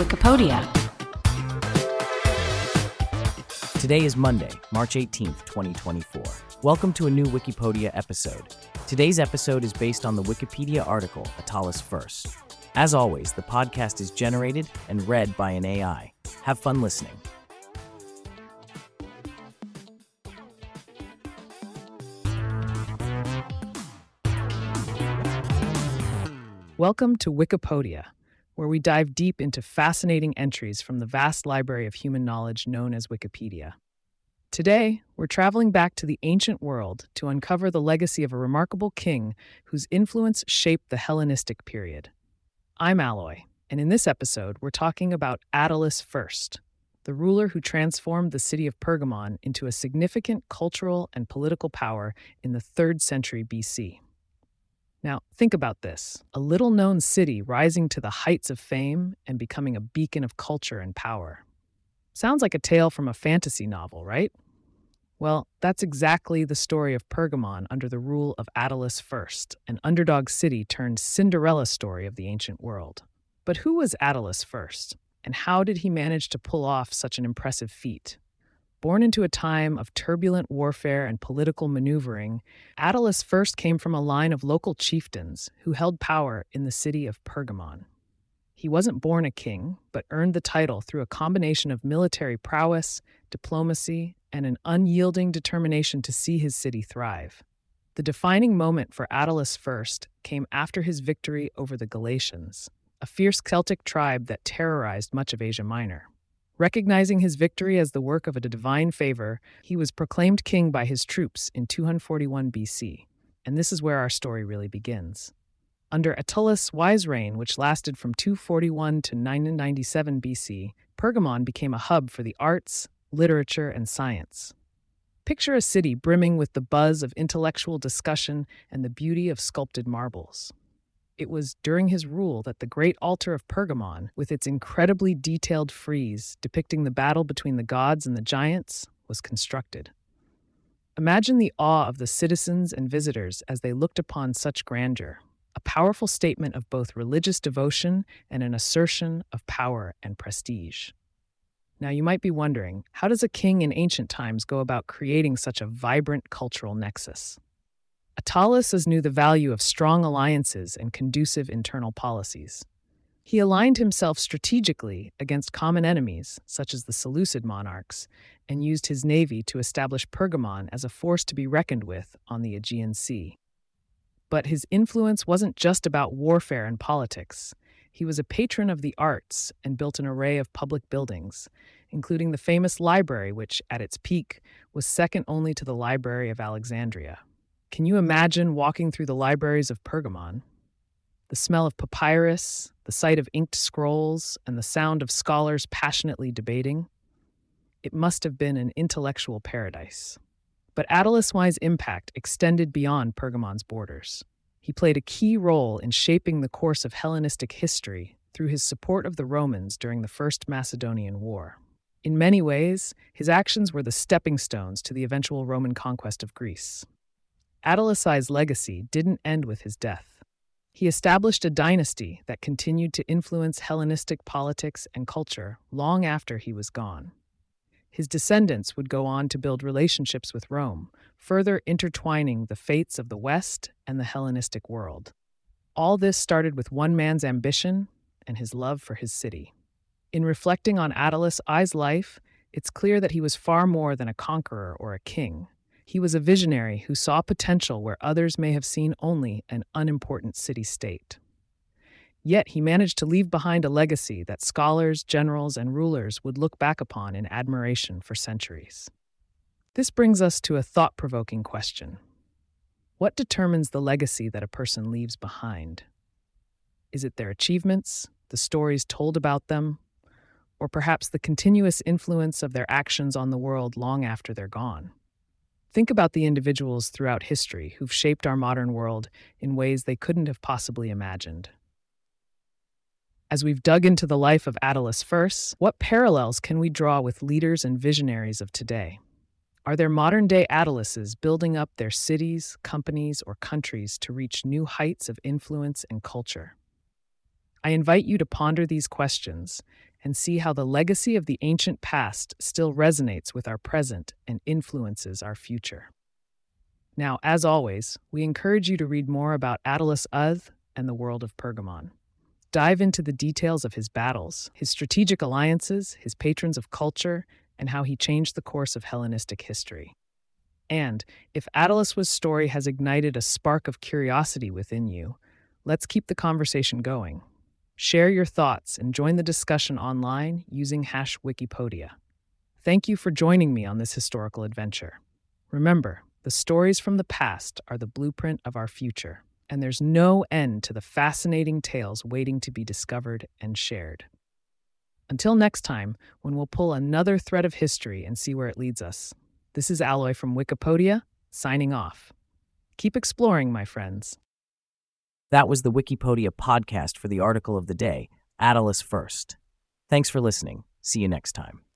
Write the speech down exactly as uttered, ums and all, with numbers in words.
Wikipedia. Today is Monday, March eighteenth, twenty twenty-four. Welcome to a new Wikipedia episode. Today's episode is based on the Wikipedia article, Attalus First. As always, the podcast is generated and read by an A I. Have fun listening. Welcome to Wikipedia, where we dive deep into fascinating entries from the vast library of human knowledge known as Wikipedia. Today, we're traveling back to the ancient world to uncover the legacy of a remarkable king whose influence shaped the Hellenistic period. I'm Alloy, and in this episode, we're talking about Attalus First, the ruler who transformed the city of Pergamon into a significant cultural and political power in the third century B C. Now, think about this, a little-known city rising to the heights of fame and becoming a beacon of culture and power. Sounds like a tale from a fantasy novel, right? Well, that's exactly the story of Pergamon under the rule of Attalus First, an underdog city turned Cinderella story of the ancient world. But who was Attalus First, and how did he manage to pull off such an impressive feat? Born into a time of turbulent warfare and political maneuvering, Attalus First came from a line of local chieftains who held power in the city of Pergamon. He wasn't born a king, but earned the title through a combination of military prowess, diplomacy, and an unyielding determination to see his city thrive. The defining moment for Attalus First came after his victory over the Galatians, a fierce Celtic tribe that terrorized much of Asia Minor. Recognizing his victory as the work of a divine favor, he was proclaimed king by his troops in two forty-one B C, and this is where our story really begins. Under Attalus' wise reign, which lasted from two forty-one to nine ninety-seven B C, Pergamon became a hub for the arts, literature, and science. Picture a city brimming with the buzz of intellectual discussion and the beauty of sculpted marbles. It was during his rule that the Great Altar of Pergamon, with its incredibly detailed frieze depicting the battle between the gods and the giants, was constructed. Imagine the awe of the citizens and visitors as they looked upon such grandeur, a powerful statement of both religious devotion and an assertion of power and prestige. Now you might be wondering, how does a king in ancient times go about creating such a vibrant cultural nexus? Attalus knew the value of strong alliances and conducive internal policies. He aligned himself strategically against common enemies, such as the Seleucid monarchs, and used his navy to establish Pergamon as a force to be reckoned with on the Aegean Sea. But his influence wasn't just about warfare and politics. He was a patron of the arts and built an array of public buildings, including the famous library, which, at its peak, was second only to the Library of Alexandria. Can you imagine walking through the libraries of Pergamon? The smell of papyrus, the sight of inked scrolls, and the sound of scholars passionately debating? It must have been an intellectual paradise. But Attalus' impact extended beyond Pergamon's borders. He played a key role in shaping the course of Hellenistic history through his support of the Romans during the First Macedonian War. In many ways, his actions were the stepping stones to the eventual Roman conquest of Greece. Attalus' legacy didn't end with his death. He established a dynasty that continued to influence Hellenistic politics and culture long after he was gone. His descendants would go on to build relationships with Rome, further intertwining the fates of the West and the Hellenistic world. All this started with one man's ambition and his love for his city. In reflecting on Attalus' life, it's clear that he was far more than a conqueror or a king. He was a visionary who saw potential where others may have seen only an unimportant city-state. Yet he managed to leave behind a legacy that scholars, generals, and rulers would look back upon in admiration for centuries. This brings us to a thought-provoking question. What determines the legacy that a person leaves behind? Is it their achievements, the stories told about them, or perhaps the continuous influence of their actions on the world long after they're gone? Think about the individuals throughout history who've shaped our modern world in ways they couldn't have possibly imagined. As we've dug into the life of Attalus First, what parallels can we draw with leaders and visionaries of today? Are there modern-day Attaluses building up their cities, companies, or countries to reach new heights of influence and culture? I invite you to ponder these questions and see how the legacy of the ancient past still resonates with our present and influences our future. Now, as always, we encourage you to read more about Attalus Uth and the world of Pergamon. Dive into the details of his battles, his strategic alliances, his patrons of culture, and how he changed the course of Hellenistic history. And if Attalus's story has ignited a spark of curiosity within you, let's keep the conversation going. Share your thoughts and join the discussion online using hash Wikipedia. Thank you for joining me on this historical adventure. Remember, the stories from the past are the blueprint of our future, and there's no end to the fascinating tales waiting to be discovered and shared. Until next time, when we'll pull another thread of history and see where it leads us. This is Alloy from Wikipedia, signing off. Keep exploring, my friends. That was the Wikipedia podcast for the article of the day, Attalus First. Thanks for listening. See you next time.